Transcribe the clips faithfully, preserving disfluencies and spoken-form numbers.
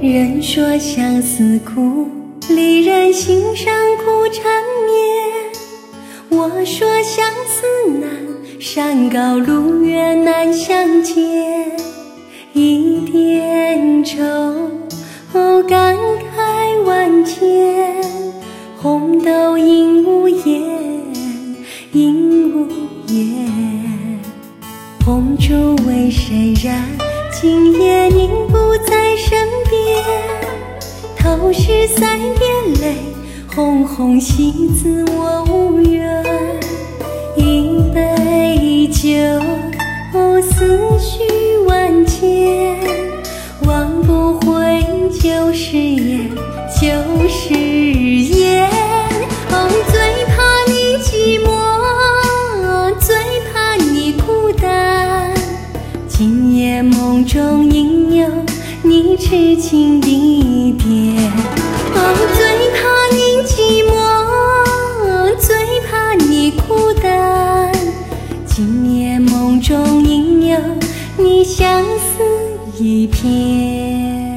人说相思苦，离人心上苦缠绵。我说相思难，山高路远难相见。一点愁，感慨万千。红豆应无言，应无言。红烛为谁燃？今夜您不在身边。透视三点泪，红红喜字我无缘。一杯酒，思绪万千。忘不回旧誓言，旧誓言。哦，最怕你寂寞，最怕你孤单。今夜梦中应有你痴情一点。哦，最怕你寂寞，最怕你孤单。今夜梦中应有你相思一片。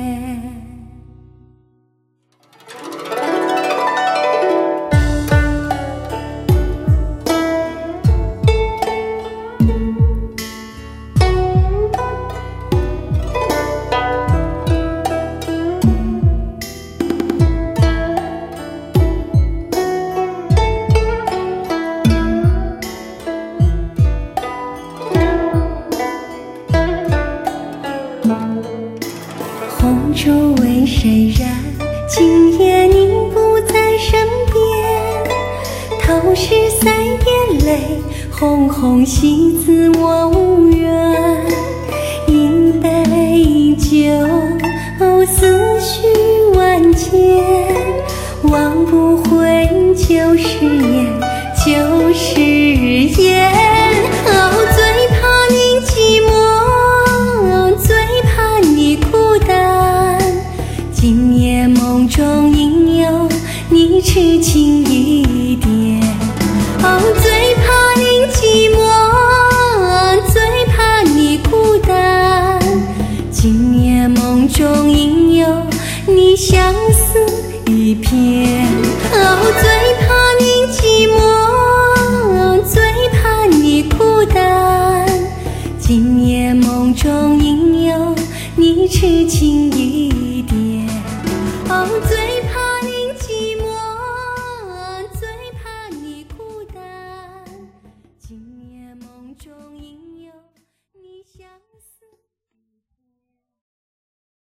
红烛为谁燃？今夜您不在身边。透视三点泪，红红喜字我无缘。一杯酒，思绪万千。忘不回旧誓言，旧誓言。哦，最怕你寂寞，最怕你孤单。今夜梦中应有你痴情一点。哦，最怕你寂寞，最怕你孤单。今夜梦中应有你相思一片。哦，最